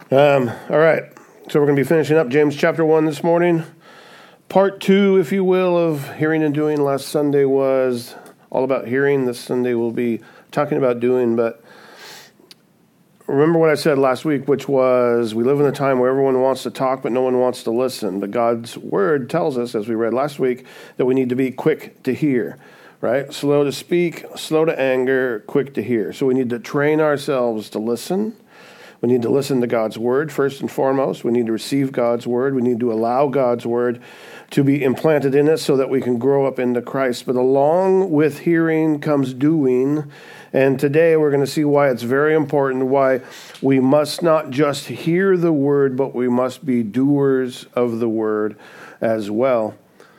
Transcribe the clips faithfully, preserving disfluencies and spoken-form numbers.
Um, all right, so we're going to be finishing up James chapter one this morning. Part two, if you will, of hearing and doing. Last Sunday was all about hearing. This Sunday we'll be talking about doing. But remember what I said last week, which was we live in a time where everyone wants to talk, but no one wants to listen. But God's word tells us, as we read last week, that we need to be quick to hear, right? Slow to speak, slow to anger, quick to hear. So we need to train ourselves to listen. We need to listen to God's word first and foremost. We need to receive God's word. We need to allow God's word to be implanted in us so that we can grow up into Christ. But along with hearing comes doing. And today we're going to see why it's very important, why we must not just hear the word, but we must be doers of the word as well.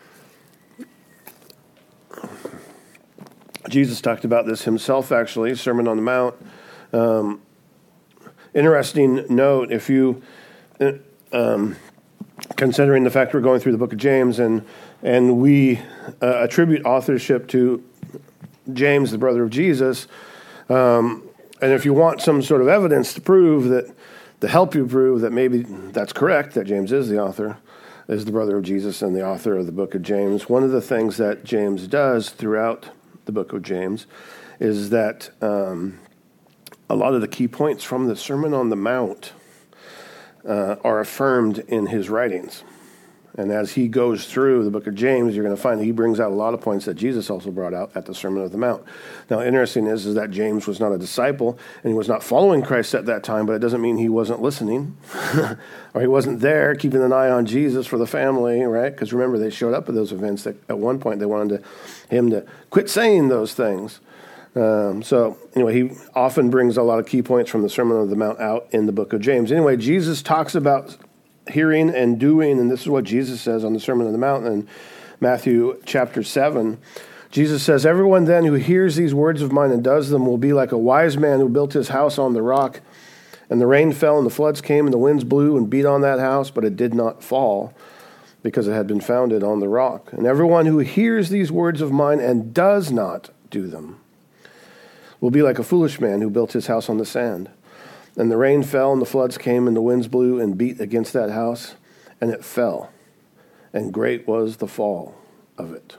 Jesus talked about this himself, actually, Sermon on the Mount. Um, Interesting note, if you, um, considering the fact we're going through the book of James, and and we uh, attribute authorship to James, the brother of Jesus, um, and if you want some sort of evidence to prove that, to help you prove that maybe that's correct, that James is the author, is the brother of Jesus and the author of the book of James, one of the things that James does throughout the book of James is that um, a lot of the key points from the Sermon on the Mount uh, are affirmed in his writings. And as he goes through the book of James, you're going to find that he brings out a lot of points that Jesus also brought out at the Sermon on the Mount. Now, interesting is, is that James was not a disciple, and he was not following Christ at that time, but it doesn't mean he wasn't listening, or he wasn't there keeping an eye on Jesus for the family, right? Because remember, they showed up at those events that at one point they wanted to, him to quit saying those things. Um, so anyway, he often brings a lot of key points from the Sermon on the Mount out in the book of James. Anyway, Jesus talks about hearing and doing, and this is what Jesus says on the Sermon on the Mount in Matthew chapter seven. Jesus says, "Everyone then who hears these words of mine and does them will be like a wise man who built his house on the rock, and the rain fell and the floods came and the winds blew and beat on that house, but it did not fall because it had been founded on the rock. And everyone who hears these words of mine and does not do them will be like a foolish man who built his house on the sand. And the rain fell, and the floods came, and the winds blew and beat against that house, and it fell. And great was the fall of it."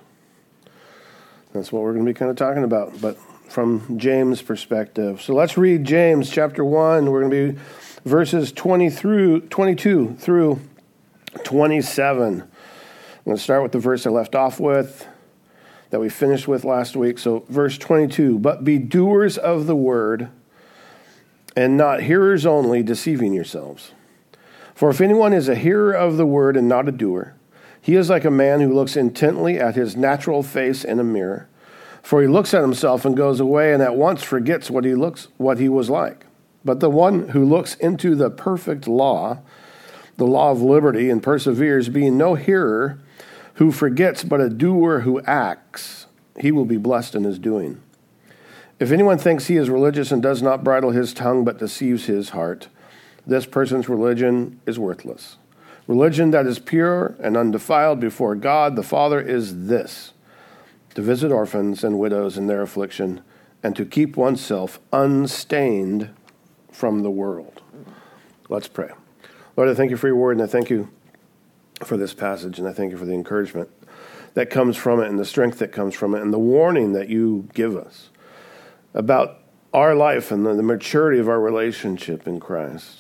That's what we're going to be kind of talking about, but from James' perspective. So let's read James chapter one. We're going to be verses twenty through twenty-two through twenty-seven. I'm going to start with the verse I left off with, that we finished with last week. So verse twenty-two, "But be doers of the word, and not hearers only, deceiving yourselves. For if anyone is a hearer of the word and not a doer, he is like a man who looks intently at his natural face in a mirror. For he looks at himself and goes away and at once forgets what he looks, what he was like. But the one who looks into the perfect law, the law of liberty, and perseveres, being no hearer who forgets, but a doer who acts, he will be blessed in his doing. If anyone thinks he is religious and does not bridle his tongue but deceives his heart, this person's religion is worthless. Religion that is pure and undefiled before God the Father is this: to visit orphans and widows in their affliction, and to keep oneself unstained from the world." Let's pray. Lord, I thank you for your word, and I thank you for this passage, and I thank you for the encouragement that comes from it and the strength that comes from it and the warning that you give us about our life and the, the maturity of our relationship in Christ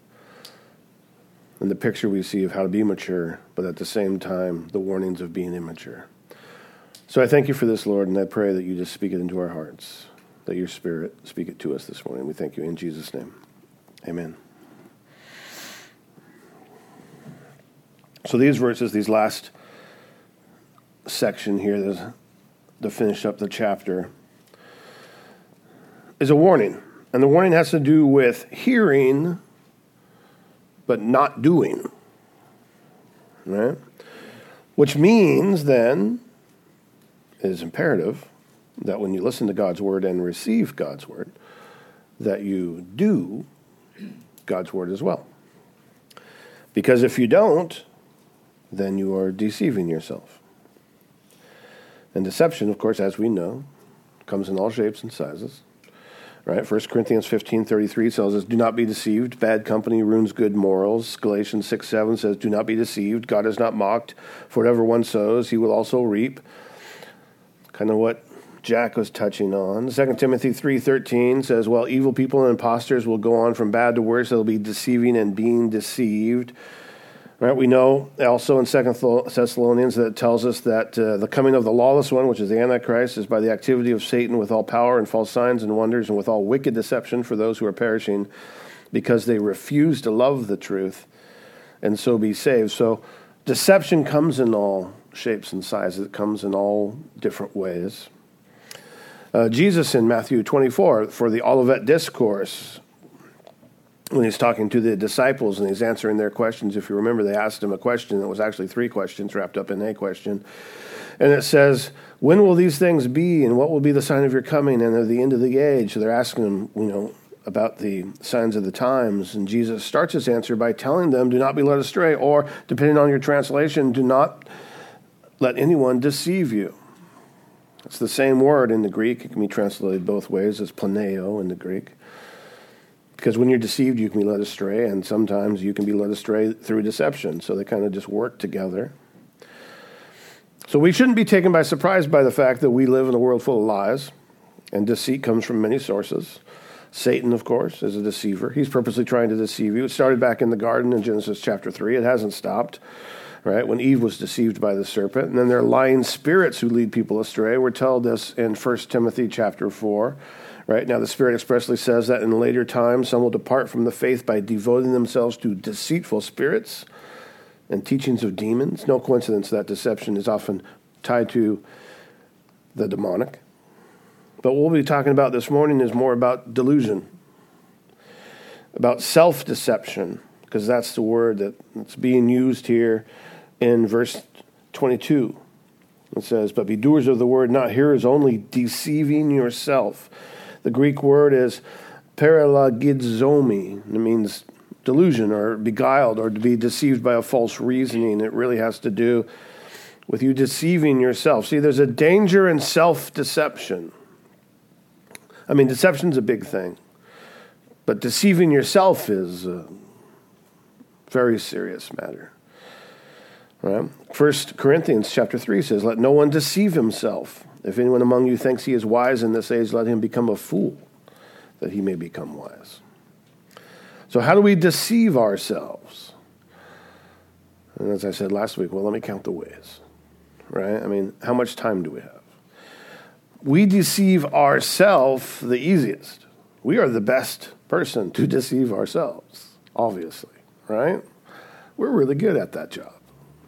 and the picture we see of how to be mature, but at the same time, the warnings of being immature. So I thank you for this, Lord, and I pray that you just speak it into our hearts, that your Spirit speak it to us this morning. We thank you in Jesus' name. Amen. So these verses, these last section here, to finish up the chapter, is a warning. And the warning has to do with hearing, but not doing. Right? Which means, then, it is imperative that when you listen to God's word and receive God's word, that you do God's word as well. Because if you don't, then you are deceiving yourself. And deception, of course, as we know, comes in all shapes and sizes. Right? First Corinthians fifteen thirty-three tells us, do not be deceived. Bad company ruins good morals. Galatians six seven says, do not be deceived. God is not mocked. For whatever one sows, he will also reap. Kind of what Jack was touching on. Second Timothy three thirteen says, well, evil people and imposters will go on from bad to worse. They'll be deceiving and being deceived. Right, we know also in Second Thessalonians that it tells us that uh, the coming of the lawless one, which is the Antichrist, is by the activity of Satan with all power and false signs and wonders and with all wicked deception for those who are perishing because they refuse to love the truth and so be saved. So deception comes in all shapes and sizes. It comes in all different ways. Uh, Jesus in Matthew twenty-four, for the Olivet Discourse, when he's talking to the disciples and he's answering their questions, if you remember, they asked him a question that was actually three questions wrapped up in a question. And it says, when will these things be, and what will be the sign of your coming and of the end of the age? So they're asking him, you know, about the signs of the times. And Jesus starts his answer by telling them, do not be led astray, or, depending on your translation, do not let anyone deceive you. It's the same word in the Greek. It can be translated both ways as planeo in the Greek. Because when you're deceived, you can be led astray, and sometimes you can be led astray through deception. So they kind of just work together. So we shouldn't be taken by surprise by the fact that we live in a world full of lies, and deceit comes from many sources. Satan, of course, is a deceiver. He's purposely trying to deceive you. It started back in the garden in Genesis chapter three. It hasn't stopped, right, when Eve was deceived by the serpent. And then there are lying spirits who lead people astray. We're told this in First Timothy chapter four. Right now, the Spirit expressly says that in later times, some will depart from the faith by devoting themselves to deceitful spirits and teachings of demons. No coincidence that deception is often tied to the demonic. But what we'll be talking about this morning is more about delusion, about self-deception, because that's the word that's being used here in verse twenty-two. It says, but be doers of the word, not hearers only, deceiving yourself. The Greek word is paralagizomi. It means delusion or beguiled or to be deceived by a false reasoning. It really has to do with you deceiving yourself. See, there's a danger in self-deception. I mean, deception's a big thing. But deceiving yourself is a very serious matter. Right? First Corinthians chapter three says, let no one deceive himself. If anyone among you thinks he is wise in this age, let him become a fool, that he may become wise. So how do we deceive ourselves? And as I said last week, well, let me count the ways. Right? I mean, how much time do we have? We deceive ourselves the easiest. We are the best person to deceive ourselves, obviously. Right? We're really good at that job.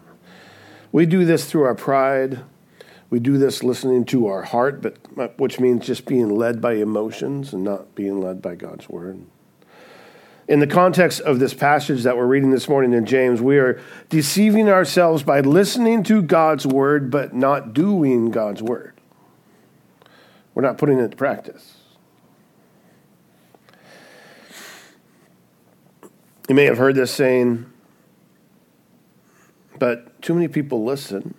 We do this through our pride. We do this listening to our heart, but which means just being led by emotions and not being led by God's word. In the context of this passage that we're reading this morning in James, we are deceiving ourselves by listening to God's word, but not doing God's word. We're not putting it into practice. You may have heard this saying, but too many people listen.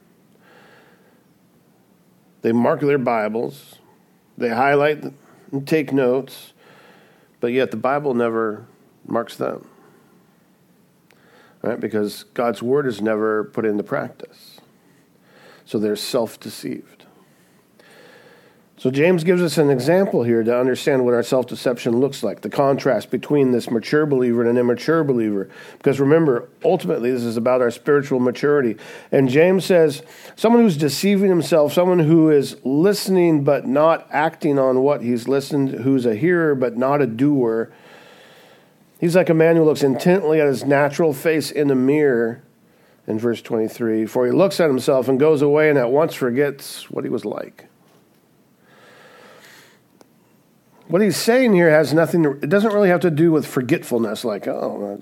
They mark their Bibles, they highlight and take notes, but yet the Bible never marks them. Right? Because God's word is never put into practice. So they're self-deceived. So James gives us an example here to understand what our self-deception looks like, the contrast between this mature believer and an immature believer. Because remember, ultimately, this is about our spiritual maturity. And James says, someone who's deceiving himself, someone who is listening but not acting on what he's listened, who's a hearer but not a doer, he's like a man who looks intently at his natural face in a mirror, in verse twenty-three, for he looks at himself and goes away and at once forgets what he was like. What he's saying here has nothing to, it doesn't really have to do with forgetfulness, like, oh,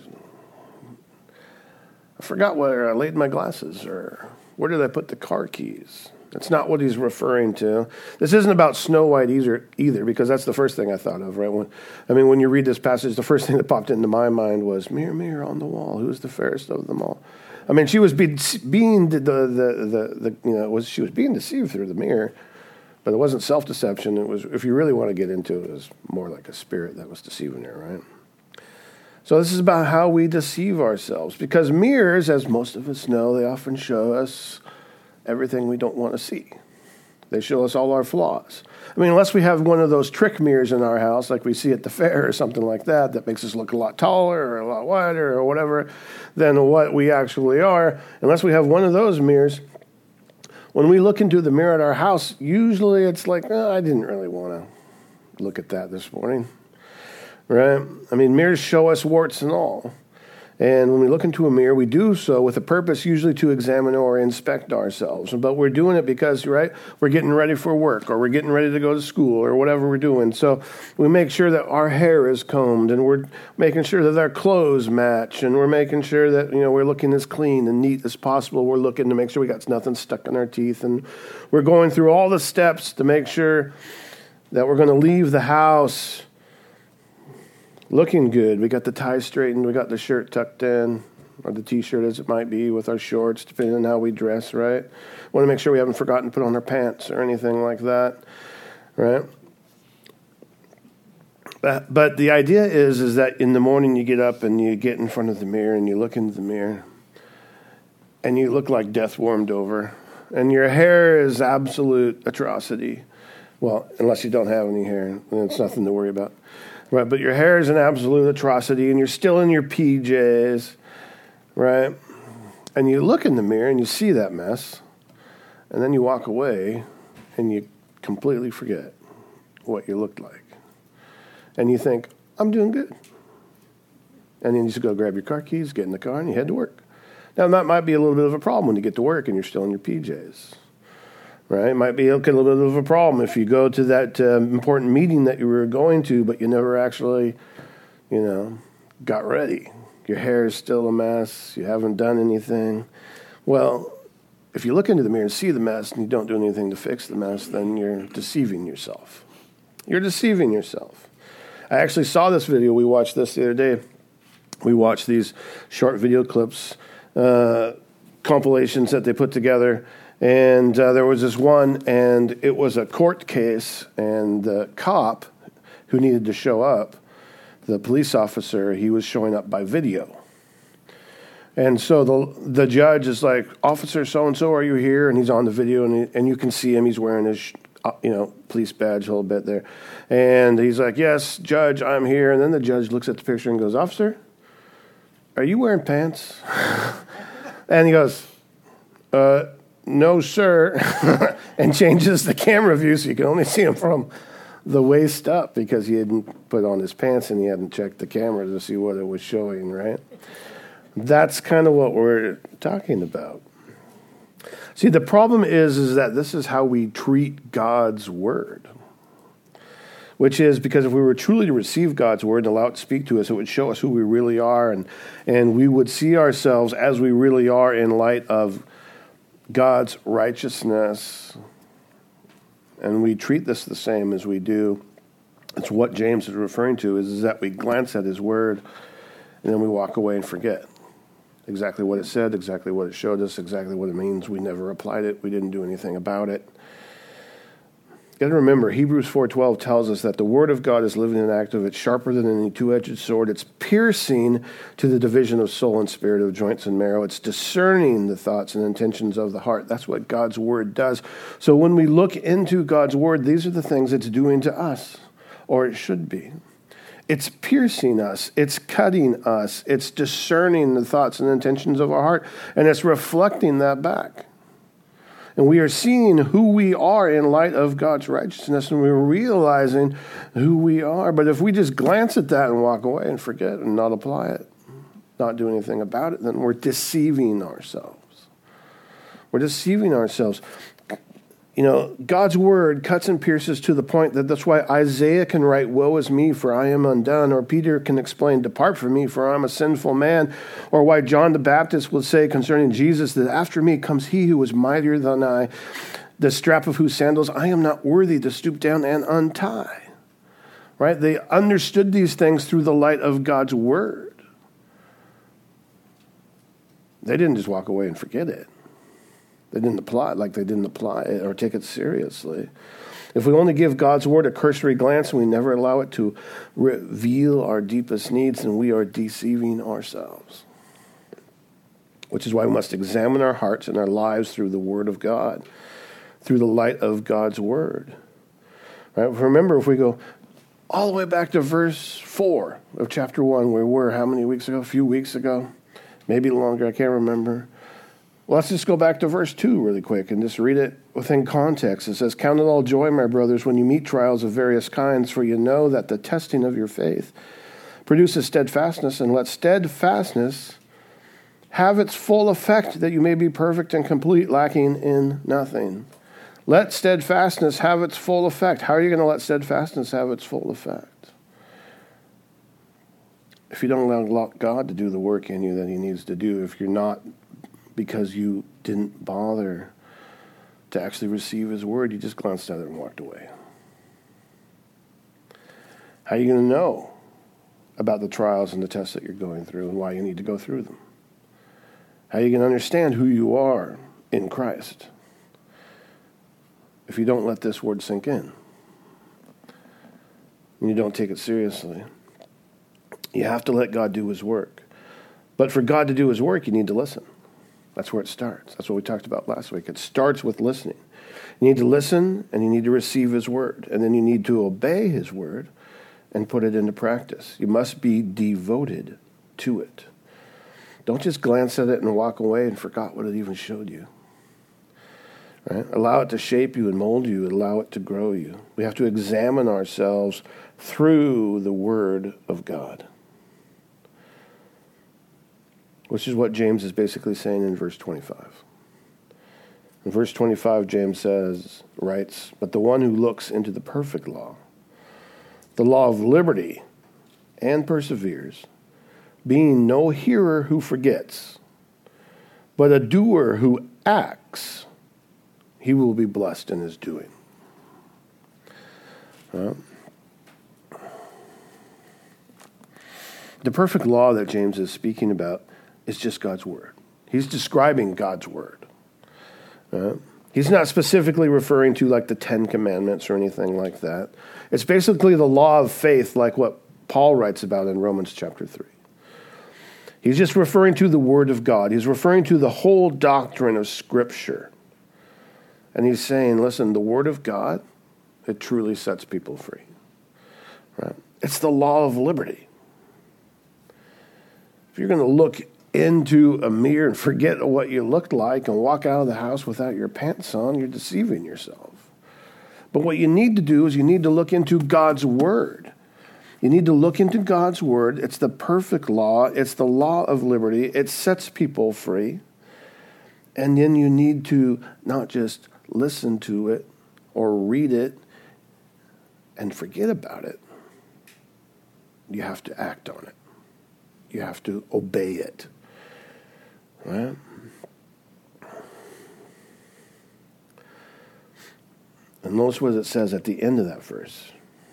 I forgot where I laid my glasses, or where did I put the car keys? That's not what he's referring to. This isn't about Snow White either, either, because that's the first thing I thought of, right? When, I mean, when you read this passage, the first thing that popped into my mind was, mirror, mirror on the wall, who is the fairest of them all? I mean, she was be, being, the, the, the, the, you know, was she was being deceived through the mirror, But it wasn't self-deception. It was, if you really want to get into it, it was more like a spirit that was deceiving her, right? So this is about how we deceive ourselves. Because mirrors, as most of us know, they often show us everything we don't want to see. They show us all our flaws. I mean, unless we have one of those trick mirrors in our house, like we see at the fair or something like that, that makes us look a lot taller or a lot wider or whatever than what we actually are, unless we have one of those mirrors, when we look into the mirror at our house, usually it's like, oh, I didn't really want to look at that this morning, right? I mean, mirrors show us warts and all. And when we look into a mirror, we do so with a purpose usually to examine or inspect ourselves. But we're doing it because, right, we're getting ready for work or we're getting ready to go to school or whatever we're doing. So we make sure that our hair is combed and we're making sure that our clothes match and we're making sure that, you know, we're looking as clean and neat as possible. We're looking to make sure we got nothing stuck in our teeth. And we're going through all the steps to make sure that we're going to leave the house looking good. We got the tie straightened. We got the shirt tucked in, or the T-shirt as it might be, with our shorts, depending on how we dress, right? Want to make sure we haven't forgotten to put on our pants or anything like that, right? But, but the idea is, is that in the morning you get up and you get in front of the mirror and you look into the mirror and you look like death warmed over and your hair is absolute atrocity. Well, unless you don't have any hair, then it's nothing to worry about. Right, but your hair is an absolute atrocity, and you're still in your P Js, right? And you look in the mirror, and you see that mess, and then you walk away, and you completely forget what you looked like. And you think, I'm doing good. And then you just go grab your car keys, get in the car, and you head to work. Now, that might be a little bit of a problem when you get to work, and you're still in your P Js. Right, it might be a little bit of a problem if you go to that uh, important meeting that you were going to, but you never actually, you know, got ready. Your hair is still a mess. You haven't done anything. Well, if you look into the mirror and see the mess and you don't do anything to fix the mess, then you're deceiving yourself. You're deceiving yourself. I actually saw this video. We watched this the other day. We watched these short video clips, uh, compilations that they put together. And uh, there was this one, and it was a court case, and the cop who needed to show up, the police officer, he was showing up by video. And so the the judge is like, Officer so-and-so, are you here? And he's on the video, and he, and you can see him. He's wearing his, you know, police badge a little bit there. And he's like, yes, Judge, I'm here. And then the judge looks at the picture and goes, Officer, are you wearing pants? And he goes, uh... no, sir, and changes the camera view so you can only see him from the waist up because he hadn't put on his pants and he hadn't checked the camera to see what it was showing, right? That's kind of what we're talking about. See, the problem is, is that this is how we treat God's word, which is because if we were truly to receive God's word and allow it to speak to us, it would show us who we really are, and, and we would see ourselves as we really are in light of God's righteousness, and we treat this the same as we do. It's what James is referring to, is, is that we glance at his word, and then we walk away and forget exactly what it said, exactly what it showed us, exactly what it means. We never applied it. We didn't do anything about it. You got to remember, Hebrews four twelve tells us that the word of God is living and active. It's sharper than any two-edged sword. It's piercing to the division of soul and spirit, of joints and marrow. It's discerning the thoughts and intentions of the heart. That's what God's word does. So when we look into God's word, these are the things it's doing to us, or it should be. It's piercing us. It's cutting us. It's discerning the thoughts and intentions of our heart, and it's reflecting that back. And we are seeing who we are in light of God's righteousness, and we're realizing who we are. But if we just glance at that and walk away and forget and not apply it, not do anything about it, then we're deceiving ourselves. We're deceiving ourselves. You know, God's word cuts and pierces to the point that that's why Isaiah can write, woe is me, for I am undone. Or Peter can explain, depart from me, for I am a sinful man. Or why John the Baptist will say concerning Jesus that after me comes he who is mightier than I, the strap of whose sandals I am not worthy to stoop down and untie. Right? They understood these things through the light of God's word. They didn't just walk away and forget it. They didn't apply it like they didn't apply it or take it seriously. If we only give God's word a cursory glance and we never allow it to reveal our deepest needs, then we are deceiving ourselves. Which is why we must examine our hearts and our lives through the word of God, through the light of God's word. Right? Remember, if we go all the way back to verse four of chapter one, where we were how many weeks ago? A few weeks ago? Maybe longer, I can't remember. Well, let's just go back to verse two really quick and just read it within context. It says, "Count it all joy, my brothers, when you meet trials of various kinds, for you know that the testing of your faith produces steadfastness, and let steadfastness have its full effect, that you may be perfect and complete, lacking in nothing." Let steadfastness have its full effect. How are you going to let steadfastness have its full effect? If you don't allow God to do the work in you that he needs to do, if you're not, because you didn't bother to actually receive his word, you just glanced at it and walked away. How are you going to know about the trials and the tests that you're going through and why you need to go through them? How are you going to understand who you are in Christ if you don't let this word sink in and you don't take it seriously? You have to let God do his work. But for God to do his work, you need to listen. That's where it starts. That's what we talked about last week. It starts with listening. You need to listen, and you need to receive his word. And then you need to obey his word and put it into practice. You must be devoted to it. Don't just glance at it and walk away and forgot what it even showed you. Right? Allow it to shape you and mold you. Allow it to grow you. We have to examine ourselves through the word of God. Which is what James is basically saying in verse twenty-five. In verse twenty-five, James says, writes, "But the one who looks into the perfect law, the law of liberty, and perseveres, being no hearer who forgets, but a doer who acts, he will be blessed in his doing." Well, the perfect law that James is speaking about is just God's word. He's describing God's word. Uh, he's not specifically referring to like the Ten Commandments or anything like that. It's basically the law of faith, like what Paul writes about in Romans chapter three. He's just referring to the word of God. He's referring to the whole doctrine of Scripture. And he's saying, listen, the word of God, it truly sets people free. Right? It's the law of liberty. If you're going to look into a mirror and forget what you looked like and walk out of the house without your pants on, you're deceiving yourself. But what you need to do is you need to look into God's word. You need to look into God's word. It's the perfect law. It's the law of liberty. It sets people free. And then you need to not just listen to it or read it and forget about it. You have to act on it. You have to obey it. Right? And notice what it says at the end of that verse.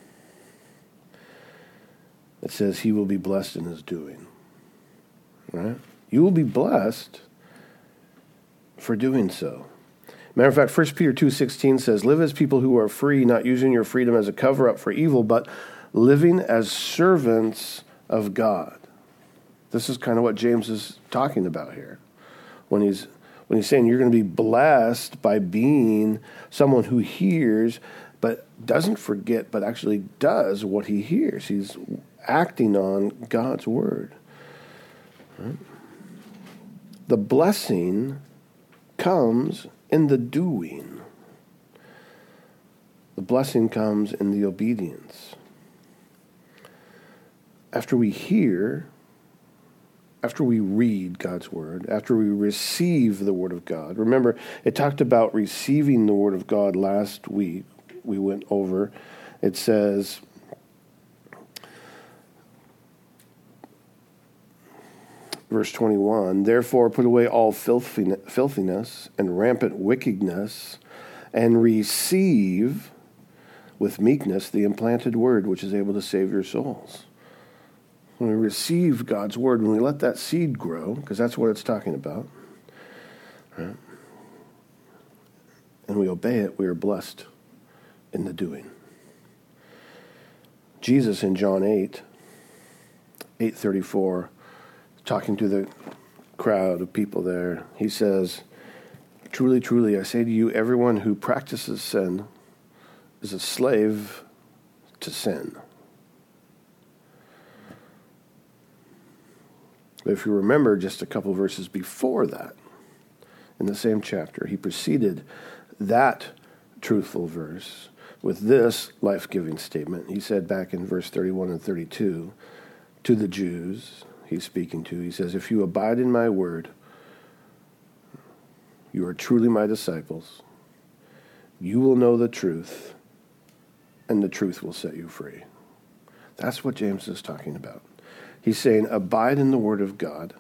It says, he will be blessed in his doing. Right? You will be blessed for doing so. Matter of fact, First Peter two sixteen says, live as people who are free, not using your freedom as a cover-up for evil, but living as servants of God. This is kind of what James is talking about here. When he's when he's saying you're going to be blessed by being someone who hears, but doesn't forget, but actually does what he hears. He's acting on God's word. Right? The blessing comes in the doing. The blessing comes in the obedience. After we hear, after we read God's word, after we receive the word of God. Remember, it talked about receiving the word of God last week. We went over. It says, verse twenty-one, therefore put away all filthiness and rampant wickedness and receive with meekness the implanted word which is able to save your souls. When we receive God's word, when we let that seed grow, because that's what it's talking about, right? And we obey it, we are blessed in the doing. Jesus in John eight, eight thirty-four, talking to the crowd of people there, he says, "Truly, truly, I say to you, everyone who practices sin is a slave to sin." But if you remember just a couple verses before that, in the same chapter, he preceded that truthful verse with this life-giving statement. He said back in verse thirty-one and thirty-two, to the Jews he's speaking to, he says, "If you abide in my word, you are truly my disciples. You will know the truth, and the truth will set you free." That's what James is talking about. He's saying, abide in the word of God.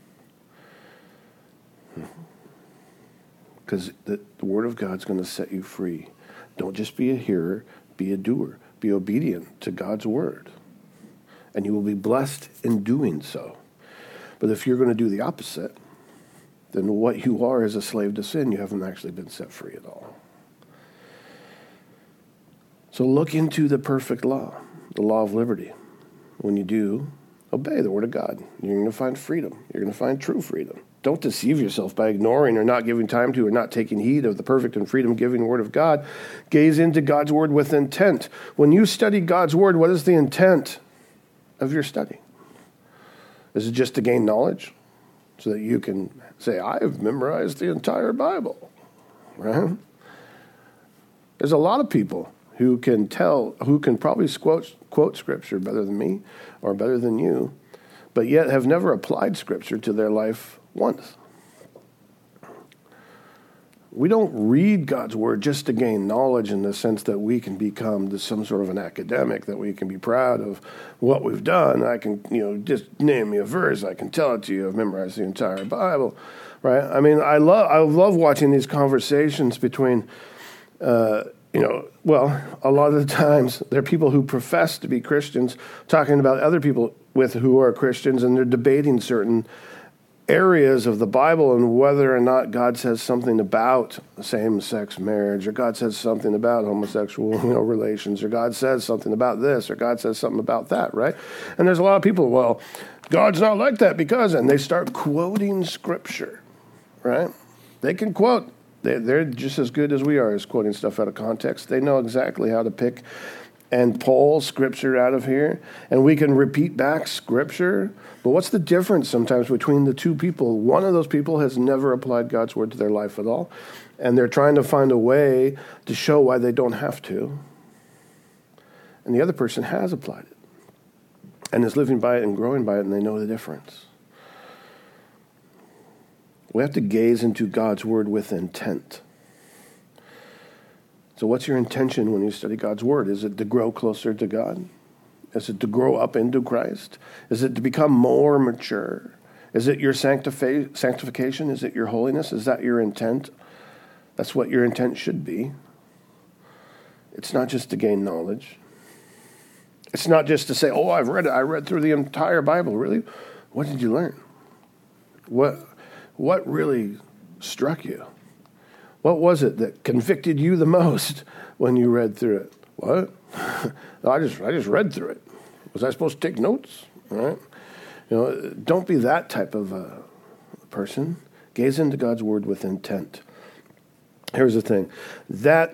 Because the, the word of God's going to set you free. Don't just be a hearer, be a doer. Be obedient to God's word. And you will be blessed in doing so. But if you're going to do the opposite, then what you are is a slave to sin. You haven't actually been set free at all. So look into the perfect law, the law of liberty. When you do, obey the word of God. You're going to find freedom. You're going to find true freedom. Don't deceive yourself by ignoring or not giving time to or not taking heed of the perfect and freedom-giving word of God. Gaze into God's word with intent. When you study God's word, what is the intent of your study? Is it just to gain knowledge so that you can say, I've memorized the entire Bible, right? There's a lot of people who can tell, who can probably quote, quote Scripture better than me or better than you, but yet have never applied Scripture to their life once. We don't read God's word just to gain knowledge in the sense that we can become some sort of an academic, that we can be proud of what we've done. I can, you know, just name me a verse. I can tell it to you. I've memorized the entire Bible, right? I mean, I love, I love watching these conversations between, uh, you know, well, a lot of the times there are people who profess to be Christians talking about other people with who are Christians, and they're debating certain areas of the Bible and whether or not God says something about same-sex marriage, or God says something about homosexual, you know, relations, or God says something about this, or God says something about that, right? And there's a lot of people, well, God's not like that because, and they start quoting Scripture, right? They can quote. They, they're just as good as we are as quoting stuff out of context. They know exactly how to pick and pull Scripture out of here, and we can repeat back Scripture. But what's the difference sometimes between the two people? One of those people has never applied God's word to their life at all, and they're trying to find a way to show why they don't have to. And the other person has applied it and is living by it and growing by it, and they know the difference. We have to gaze into God's word with intent. So what's your intention when you study God's word? Is it to grow closer to God? Is it to grow up into Christ? Is it to become more mature? Is it your sanctifi- sanctification? Is it your holiness? Is that your intent? That's what your intent should be. It's not just to gain knowledge. It's not just to say, oh, I've read it. I read through the entire Bible. Really? What did you learn? What, what really struck you? What was it that convicted you the most when you read through it? What? I just I just read through it. Was I supposed to take notes? All right. You know, don't be that type of a person. Gaze into God's word with intent. Here's the thing. That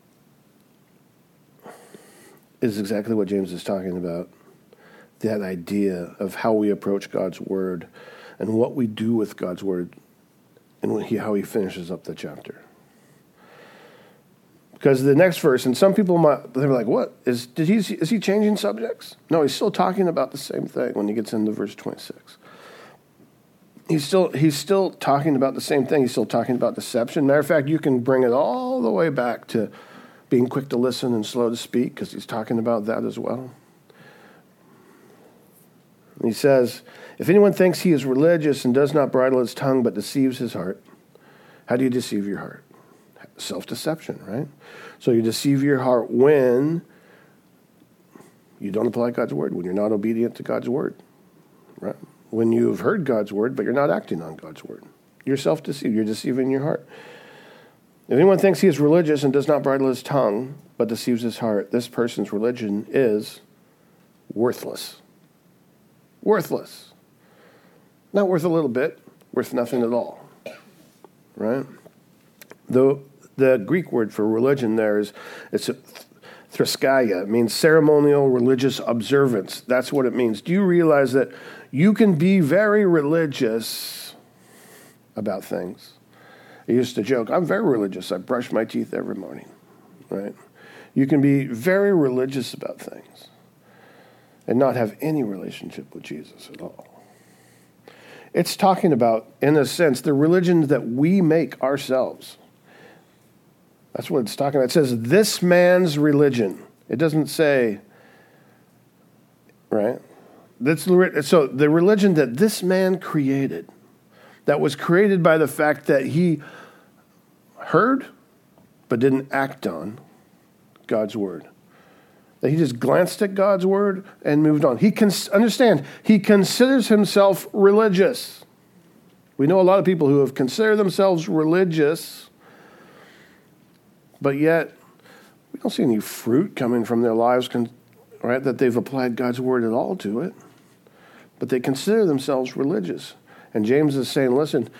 is exactly what James is talking about. That idea of how we approach God's word and what we do with God's word and when he, how he finishes up the chapter. Because the next verse, and some people might, they're like, what? Is, did he, is he changing subjects? No, he's still talking about the same thing when he gets into verse twenty-six. He's still, he's still talking about the same thing. He's still talking about deception. Matter of fact, you can bring it all the way back to being quick to listen and slow to speak, because he's talking about that as well. And he says, if anyone thinks he is religious and does not bridle his tongue but deceives his heart, how do you deceive your heart? Self-deception, right? So you deceive your heart when you don't apply God's word, when you're not obedient to God's word, right? When you've heard God's word, but you're not acting on God's word. You're self-deceived. You're deceiving your heart. If anyone thinks he is religious and does not bridle his tongue, but deceives his heart, this person's religion is worthless. Worthless. Not worth a little bit, worth nothing at all. Right? The, the Greek word for religion there is, it's a thriskaia. It means ceremonial religious observance. That's what it means. Do you realize that you can be very religious about things? I used to joke, I'm very religious. I brush my teeth every morning, right? You can be very religious about things and not have any relationship with Jesus at all. It's talking about, in a sense, the religions that we make ourselves. That's what it's talking about. It says, this man's religion. It doesn't say, right? That's, so the religion that this man created, that was created by the fact that he heard but didn't act on God's word. That he just glanced at God's word and moved on. He can understand, he considers himself religious. We know a lot of people who have considered themselves religious, but yet we don't see any fruit coming from their lives, right? That they've applied God's word at all to it. But they consider themselves religious. And James is saying, listen,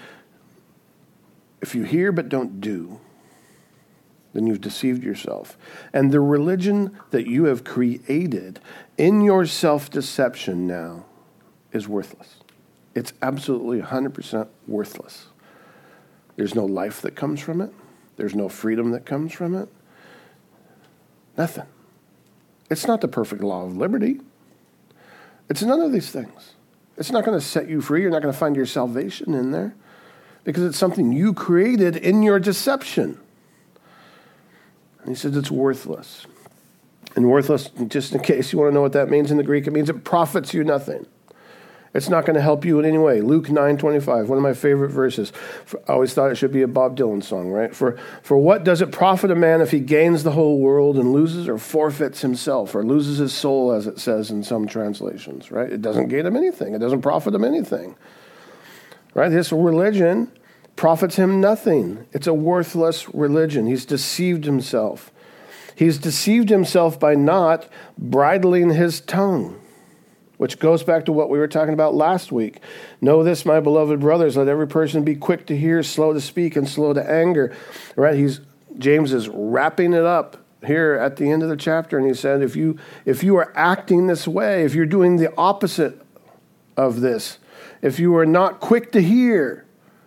if you hear but don't do, then you've deceived yourself. And the religion that you have created in your self-deception now is worthless. It's absolutely one hundred percent worthless. There's no life that comes from it. There's no freedom that comes from it. Nothing. It's not the perfect law of liberty. It's none of these things. It's not going to set you free. You're not going to find your salvation in there because it's something you created in your deception. And he says it's worthless. And worthless, just in case you want to know what that means in the Greek, it means it profits you nothing. It's not going to help you in any way. Luke nine twenty-five, one of my favorite verses. I always thought it should be a Bob Dylan song, right? For, for what does it profit a man if he gains the whole world and loses or forfeits himself or loses his soul, as it says in some translations, right? It doesn't gain him anything. It doesn't profit him anything, right? His religion profits him nothing. It's a worthless religion. He's deceived himself. He's deceived himself by not bridling his tongue, which goes back to what we were talking about last week. Know this, my beloved brothers, let every person be quick to hear, slow to speak, and slow to anger. Right? He's James is wrapping it up here at the end of the chapter, and he said, if you if you are acting this way, if you're doing the opposite of this, if you are not quick to hear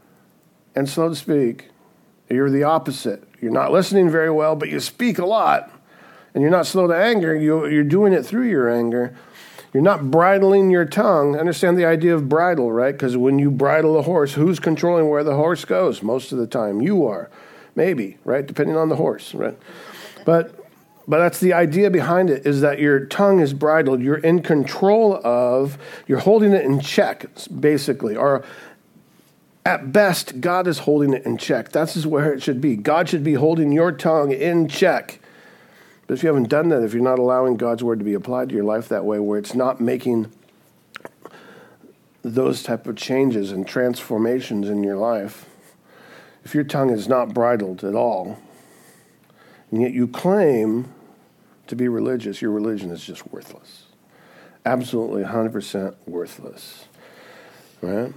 and slow to speak, you're the opposite. You're not listening very well, but you speak a lot, and you're not slow to anger. You, you're doing it through your anger. You're not bridling your tongue. Understand the idea of bridle, right? Because when you bridle a horse, who's controlling where the horse goes? Most of the time, you are. Maybe, right? Depending on the horse, right? But but that's the idea behind it, is that your tongue is bridled. You're in control of, you're holding it in check, basically. Or at best, God is holding it in check. That's just where it should be. God should be holding your tongue in check. But if you haven't done that, if you're not allowing God's word to be applied to your life that way, where it's not making those type of changes and transformations in your life, if your tongue is not bridled at all, and yet you claim to be religious, your religion is just worthless. Absolutely one hundred percent worthless. Right?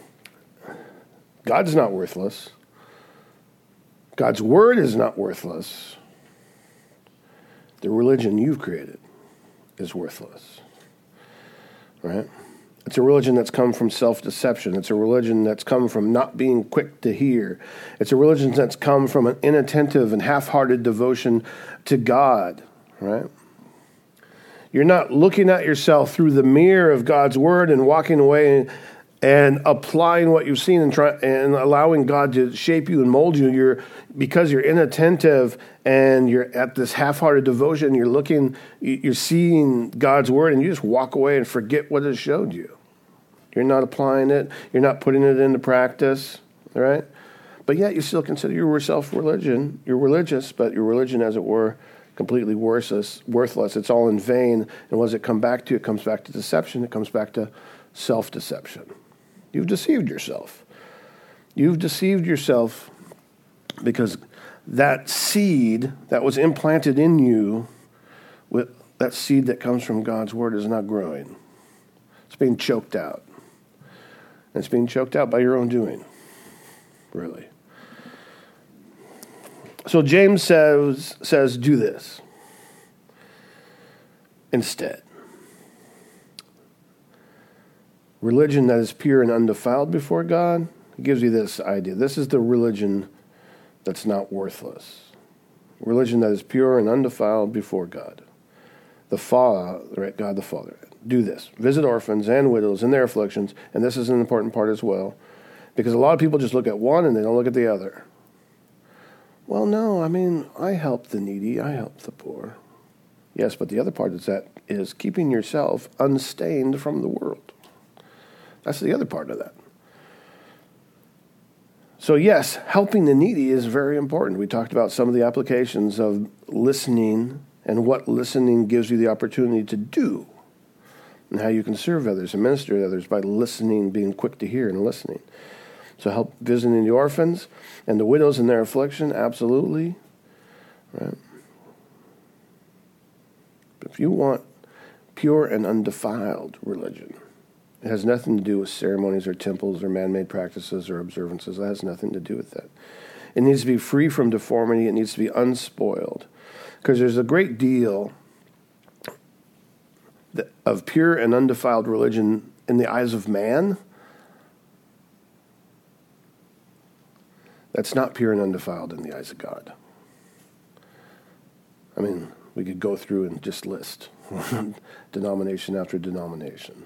God's not worthless. God's word is not worthless. The religion you've created is worthless, right? It's a religion that's come from self-deception. It's a religion that's come from not being quick to hear. It's a religion that's come from an inattentive and half-hearted devotion to God, right? You're not looking at yourself through the mirror of God's word and walking away and, and applying what you've seen and try, and allowing God to shape you and mold you. You're because you're inattentive and you're at this half-hearted devotion. You're looking, you're seeing God's word, and you just walk away and forget what it showed you. You're not applying it. You're not putting it into practice, all right? But yet you still consider yourself religion. You're religious, but your religion, as it were, completely worthless. Worthless. It's all in vain. And what does it come back to? It comes back to deception. It comes back to self-deception. You've deceived yourself. You've deceived yourself because that seed that was implanted in you, with that seed that comes from God's word, is not growing. It's being choked out. And it's being choked out by your own doing, really. So James says, says, do this instead. Religion that is pure and undefiled before God, it gives you this idea. This is the religion that's not worthless. Religion that is pure and undefiled before God. The Father, right, God the Father. Do this. Visit orphans and widows in their afflictions, and this is an important part as well, because a lot of people just look at one and they don't look at the other. Well, no, I mean, I help the needy, I help the poor. Yes, but the other part is that is keeping yourself unstained from the world. That's the other part of that. So yes, helping the needy is very important. We talked about some of the applications of listening and what listening gives you the opportunity to do, and how you can serve others and minister to others by listening, being quick to hear and listening. So help visiting the orphans and the widows in their affliction, absolutely. Right? But if you want pure and undefiled religion, it has nothing to do with ceremonies or temples or man-made practices or observances. That has nothing to do with that. It needs to be free from deformity. It needs to be unspoiled. Because there's a great deal of pure and undefiled religion in the eyes of man that's not pure and undefiled in the eyes of God. I mean, we could go through and just list denomination after denomination.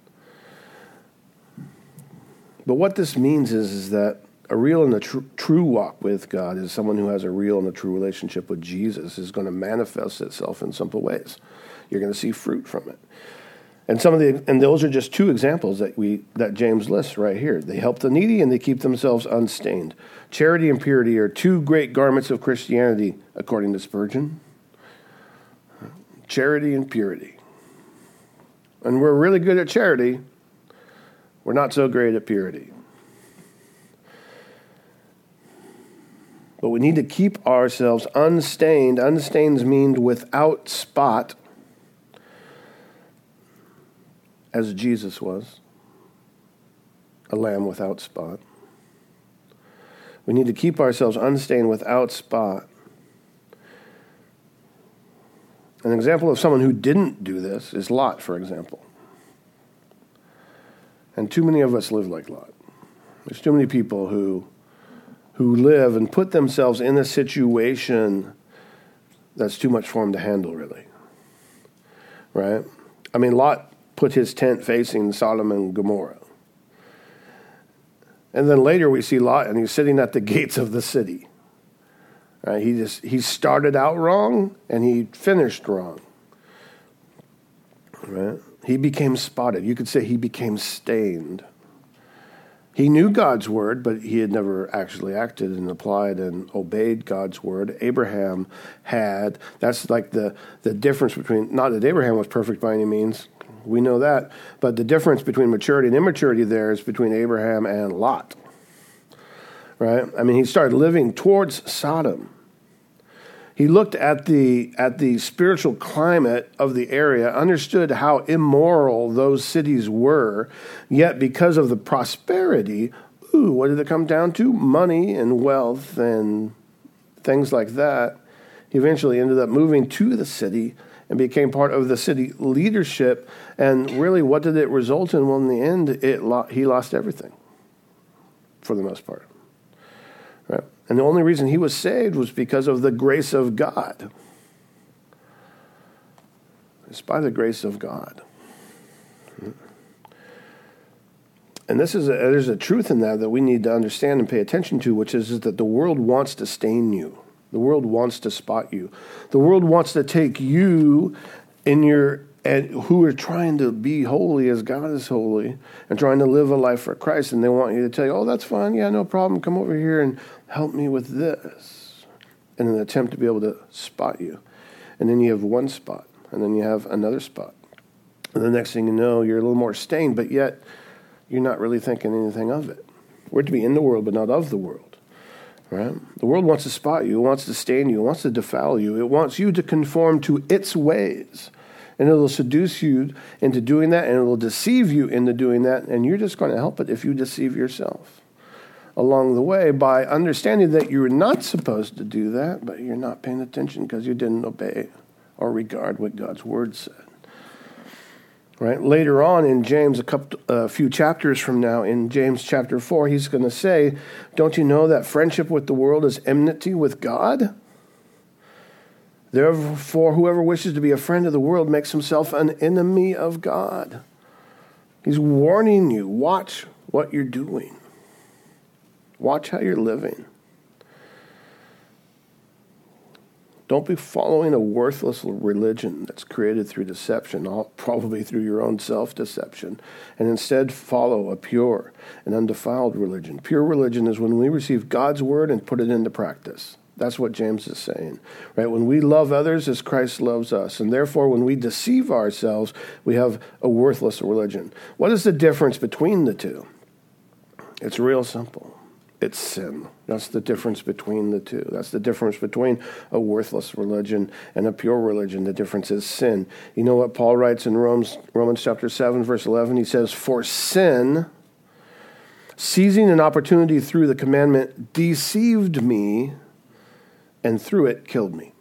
But what this means is, is that a real and a tr- true walk with God is someone who has a real and a true relationship with Jesus is going to manifest itself in simple ways. You're going to see fruit from it. And some of the and those are just two examples that we that James lists right here. They help the needy and they keep themselves unstained. Charity and purity are two great garments of Christianity, according to Spurgeon. Charity and purity. And we're really good at charity. We're not so great at purity. But we need to keep ourselves unstained. Unstained means without spot, as Jesus was, a lamb without spot. We need to keep ourselves unstained without spot. An example of someone who didn't do this is Lot, for example. And too many of us live like Lot. There's too many people who who live and put themselves in a situation that's too much for them to handle, really. Right? I mean, Lot put his tent facing Sodom and Gomorrah. And then later we see Lot, and he's sitting at the gates of the city. Right? He just he started out wrong, and he finished wrong. Right? He became spotted. You could say he became stained. He knew God's word, but he had never actually acted and applied and obeyed God's word. Abraham had. That's like the, the difference between, not that Abraham was perfect by any means, we know that, but the difference between maturity and immaturity there is between Abraham and Lot. Right? I mean, he started living towards Sodom. He looked at the at the spiritual climate of the area, understood how immoral those cities were, yet because of the prosperity, ooh, what did it come down to? Money and wealth and things like that. He eventually ended up moving to the city and became part of the city leadership. And really, what did it result in? Well, in the end, it lo- he lost everything, for the most part. Right? And the only reason he was saved was because of the grace of God. It's by the grace of God. And this is a, there's a truth in that that we need to understand and pay attention to, which is, is that the world wants to stain you. The world wants to spot you. The world wants to take you in your and who are trying to be holy as God is holy and trying to live a life for Christ, and they want you to tell you, oh, that's fine, yeah, no problem, come over here and help me with this, in an attempt to be able to spot you. And then you have one spot, and then you have another spot. And the next thing you know, you're a little more stained, but yet you're not really thinking anything of it. We're to be in the world, but not of the world. Right? The world wants to spot you. It wants to stain you. It wants to defile you. It wants you to conform to its ways. And it'll seduce you into doing that, and it'll deceive you into doing that, and you're just going to help it if you deceive yourself along the way by understanding that you're not supposed to do that, but you're not paying attention because you didn't obey or regard what God's word said. Right? Later on in James, a couple, a few chapters from now, in James chapter four, he's going to say, don't you know that friendship with the world is enmity with God? Therefore, whoever wishes to be a friend of the world makes himself an enemy of God. He's warning you, watch what you're doing. Watch how you're living. Don't be following a worthless religion that's created through deception, probably through your own self-deception, and instead follow a pure and undefiled religion. Pure religion is when we receive God's word and put it into practice. That's what James is saying, right? When we love others as Christ loves us, and therefore when we deceive ourselves, we have a worthless religion. What is the difference between the two? It's real simple. It's sin. That's the difference between the two. That's the difference between a worthless religion and a pure religion. The difference is sin. You know what Paul writes in Romans, Romans chapter seven, verse eleven? He says, for sin, seizing an opportunity through the commandment, deceived me, and through it killed me.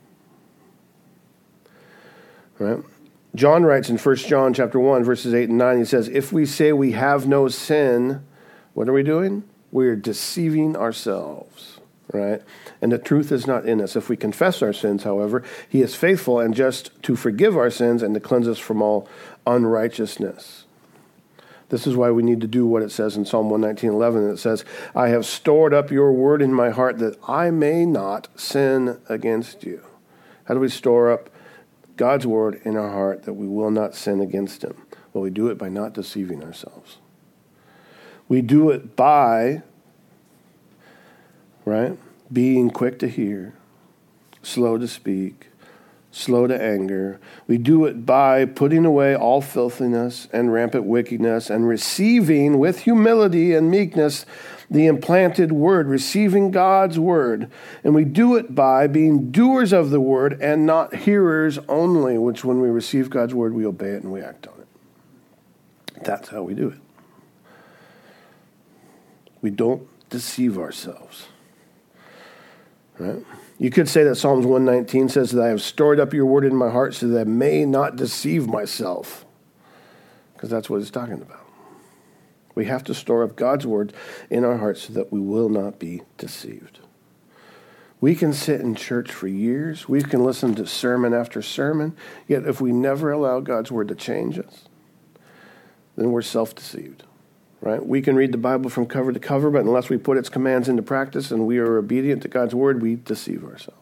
Right? John writes in First John chapter one, verses eight and nine, he says, if we say we have no sin, what are we doing? We're deceiving ourselves, right? And the truth is not in us. If we confess our sins, however, he is faithful and just to forgive our sins and to cleanse us from all unrighteousness. This is why we need to do what it says in Psalm one nineteen, eleven. It says, I have stored up your word in my heart that I may not sin against you. How do we store up God's word in our heart that we will not sin against him? Well, we do it by not deceiving ourselves. We do it by, right, being quick to hear, slow to speak, slow to anger. We do it by putting away all filthiness and rampant wickedness and receiving with humility and meekness the implanted word, receiving God's word. And we do it by being doers of the word and not hearers only, which when we receive God's word, we obey it and we act on it. That's how we do it. We don't deceive ourselves. Right? You could say that Psalms one nineteen says that I have stored up your word in my heart so that I may not deceive myself. Because that's what it's talking about. We have to store up God's word in our hearts so that we will not be deceived. We can sit in church for years. We can listen to sermon after sermon. Yet if we never allow God's word to change us, then we're self-deceived. Right? We can read the Bible from cover to cover, but unless we put its commands into practice and we are obedient to God's word, we deceive ourselves.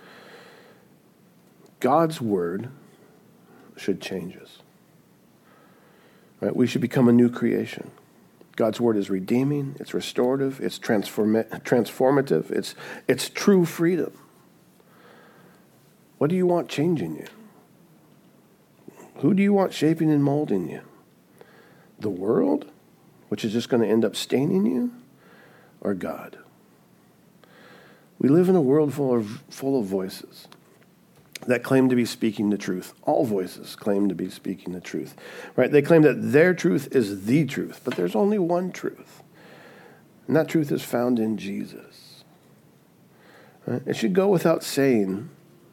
God's word should change us. Right? We should become a new creation. God's word is redeeming, it's restorative, it's transform- transformative, it's, it's true freedom. What do you want changing you? Who do you want shaping and molding you? The world? Which is just going to end up staining you, or God? We live in a world full of full of voices that claim to be speaking the truth. All voices claim to be speaking the truth, right? They claim that their truth is the truth, but there's only one truth, and that truth is found in Jesus. Right? It should go without saying,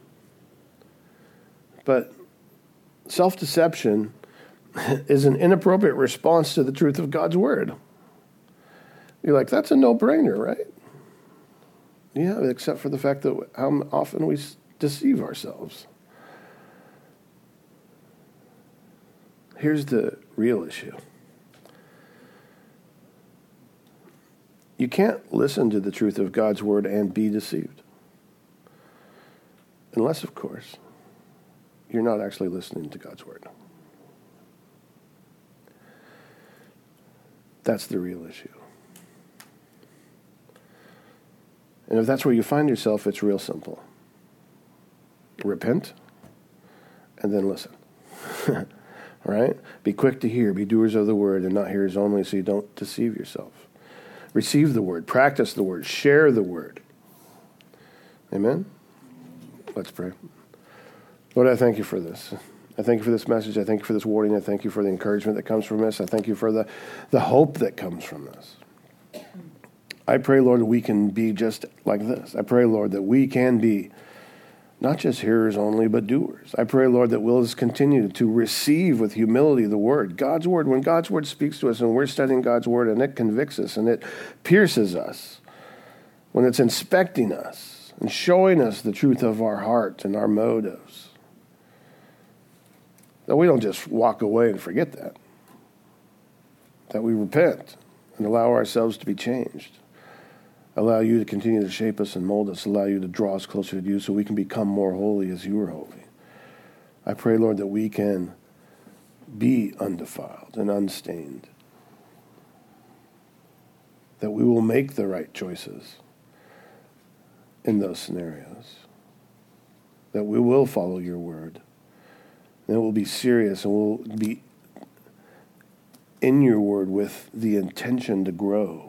but self-deception is an inappropriate response to the truth of God's word. You're like, that's a no-brainer, right? Yeah, except for the fact that how often we deceive ourselves. Here's the real issue. You can't listen to the truth of God's word and be deceived. Unless, of course, you're not actually listening to God's word. That's the real issue. And if that's where you find yourself, it's real simple. Repent, and then listen. All right? Be quick to hear, be doers of the word, and not hearers only, so you don't deceive yourself. receive the word, practice the word, share the word. Amen? Let's pray. Lord, I thank you for this. I thank you for this message. I thank you for this warning. I thank you for the encouragement that comes from this. I thank you for the, the hope that comes from this. I pray, Lord, that we can be just like this. I pray, Lord, that we can be not just hearers only, but doers. I pray, Lord, that we'll just continue to receive with humility the word, God's word. When God's word speaks to us and we're studying God's word and it convicts us and it pierces us, when it's inspecting us and showing us the truth of our heart and our motives, that we don't just walk away and forget that, that we repent and allow ourselves to be changed. Allow you to continue to shape us and mold us. Allow you to draw us closer to you so we can become more holy as you are holy. I pray, Lord, that we can be undefiled and unstained. That we will make the right choices in those scenarios. That we will follow your word. And it will be serious and we'll be in your word with the intention to grow.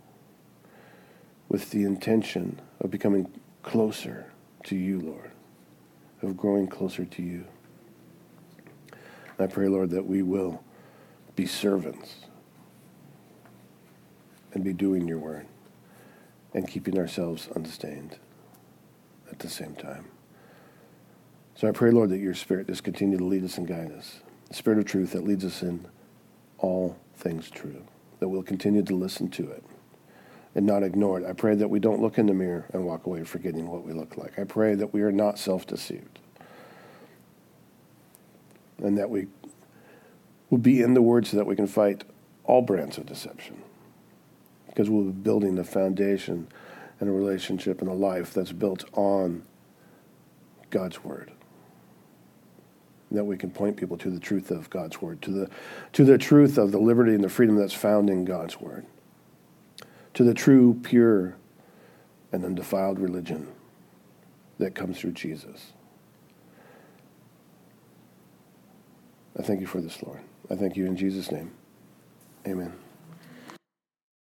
With the intention of becoming closer to you, Lord, of growing closer to you. And I pray, Lord, that we will be servants and be doing your word and keeping ourselves unstained at the same time. So I pray, Lord, that your Spirit just continue to lead us and guide us. The Spirit of truth that leads us in all things true, that we'll continue to listen to it and not ignore it. I pray that we don't look in the mirror and walk away forgetting what we look like. I pray that we are not self-deceived and that we will be in the word so that we can fight all brands of deception, because we'll be building a foundation and a relationship and a life that's built on God's word. That we can point people to the truth of God's word, to the to the truth of the liberty and the freedom that's found in God's word, to the true, pure, and undefiled religion that comes through Jesus. I thank you for this, Lord. I thank you in Jesus' name. Amen.